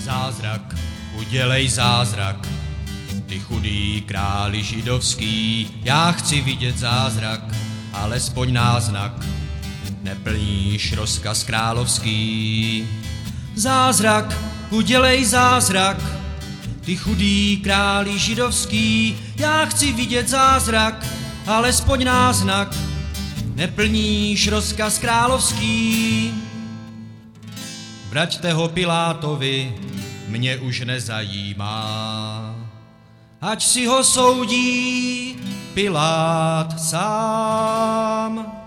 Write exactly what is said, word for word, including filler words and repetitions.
Zázrak, udělej zázrak, ty chudý králi židovský, já chci vidět zázrak, alespoň náznak, neplníš rozkaz královský. Zázrak, udělej zázrak, ty chudý králi židovský, já chci vidět zázrak, alespoň náznak, neplníš rozkaz královský. Vraťte ho Pilátovi, mě už nezajímá, ať si ho soudí Pilát sám.